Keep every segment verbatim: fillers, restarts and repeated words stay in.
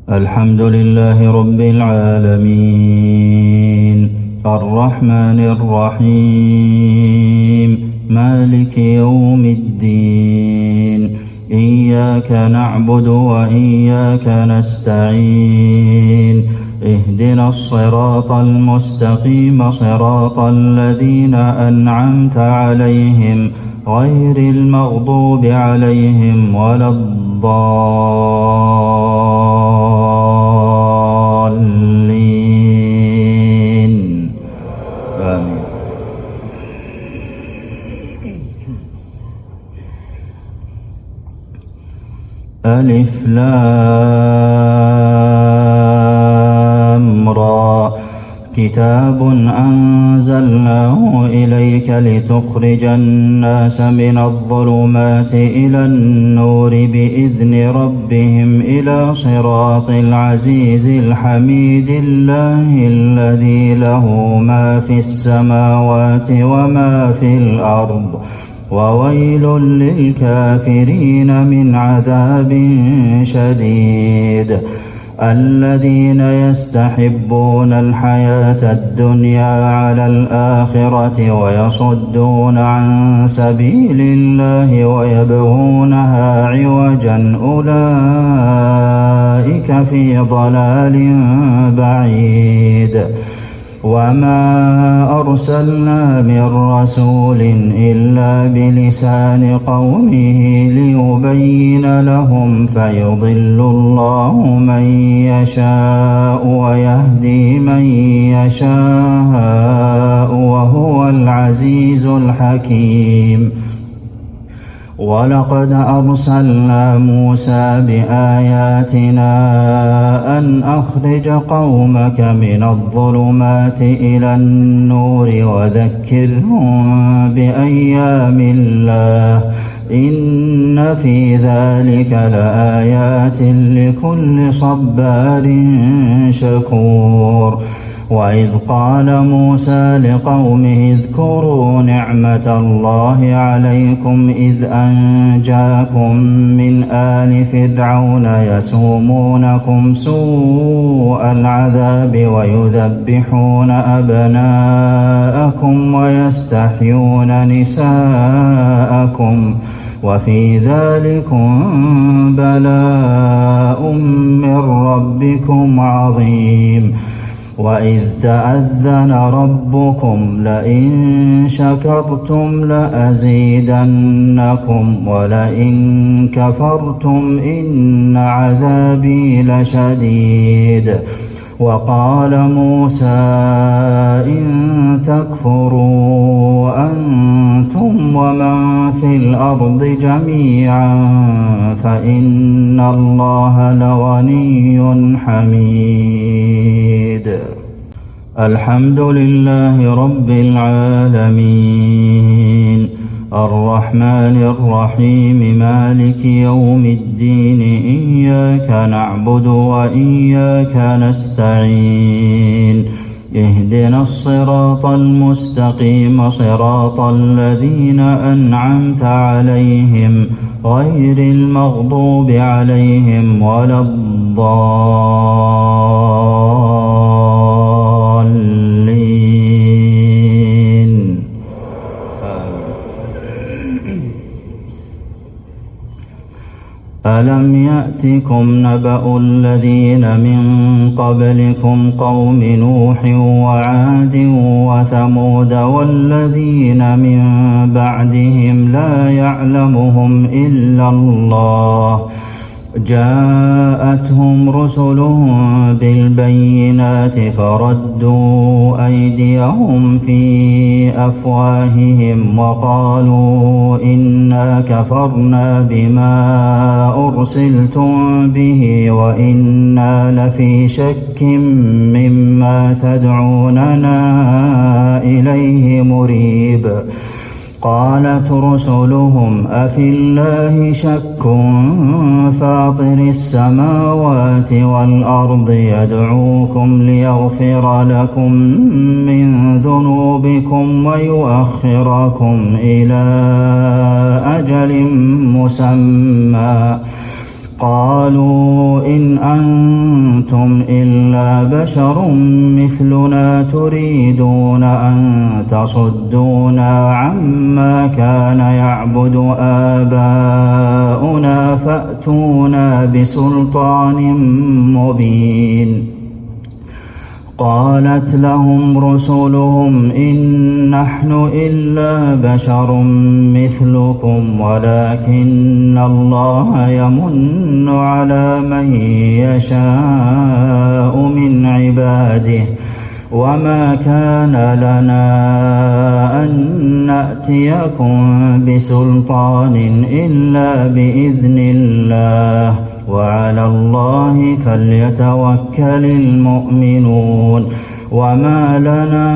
الحمد لله رب العالمين الرحمن الرحيم مالك يوم الدين إياك نعبد وإياك نستعين اهدنا الصراط المستقيم صراط الذين أنعمت عليهم غير المغضوب عليهم ولا الضالين آمين. ألف لام را كتاب أنزلناه إليك لتخرج الناس من الظلمات إلى النور بإذن ربهم إلى صراط العزيز الحميد الله الذي له ما في السماوات وما في الأرض وويل للكافرين من عذاب شديد الذين يستحبون الحياة الدنيا على الآخرة ويصدون عن سبيل الله ويبغونها عوجا أولئك في ضلال بعيد وما أرسلنا من رسول إلا بلسان قومه ليبين لهم فيضل الله من يشاء ويهدي من يشاء وهو العزيز الحكيم. ولقد أرسلنا موسى بآياتنا أن أخرج قومك من الظلمات إلى النور وذكرهم بأيام الله إن في ذلك لآيات لكل صبار شكور. وإذ قال موسى لقومه اذكروا نعمة الله عليكم إذ أنجاكم من آل فرعون يسومونكم سوء العذاب ويذبحون أبناءكم ويستحيون نساءكم وفي ذلكم بلاء من ربكم عظيم. وإذ تأذن ربكم لئن شكرتم لأزيدنكم ولئن كفرتم إن عذابي لشديد. وقال موسى إن تكفروا أنتم ومن في الأرض جميعا فإن الله لغني حميد. الحمد لله رب العالمين الرحمن الرحيم مالك يوم الدين إياك نعبد وإياك نستعين اهدنا الصراط المستقيم صراط الذين أنعمت عليهم غير المغضوب عليهم ولا الضالين. ألم يأتكم نبأ الذين من قبلكم قوم نوح وعاد وثمود والذين من بعدهم لا يعلمهم إلا الله جاءتهم رسلهم بالبينات فردوا أيديهم في أفواههم وقالوا إنا كفرنا بما أرسلتم به وإنا لفي شك مما تدعوننا إليه مريب. قالت رسلهم أفي الله شك فاطر السماوات والأرض يدعوكم ليغفر لكم من ذنوبكم ويؤخركم إلى أجل مسمى قالوا إن أنتم أنتم إلا بشر مثلنا تريدون أن تصدونا عما كان يعبد آباؤنا فأتونا بسلطان مبين. قالت لهم رسلهم إن نحن إلا بشر مثلكم ولكن الله يمن على من يشاء من عباده وما كان لنا أن نأتيكم بسلطان إلا بإذن الله وعلى الله فليتوكل المؤمنون. وما لنا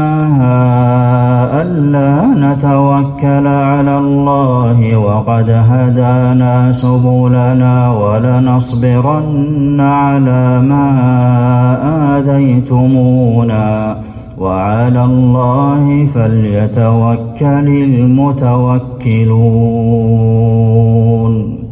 ألا نتوكل على الله وقد هدانا سبلنا ولنصبرن على ما آذيتمونا وعلى الله فليتوكل المتوكلون.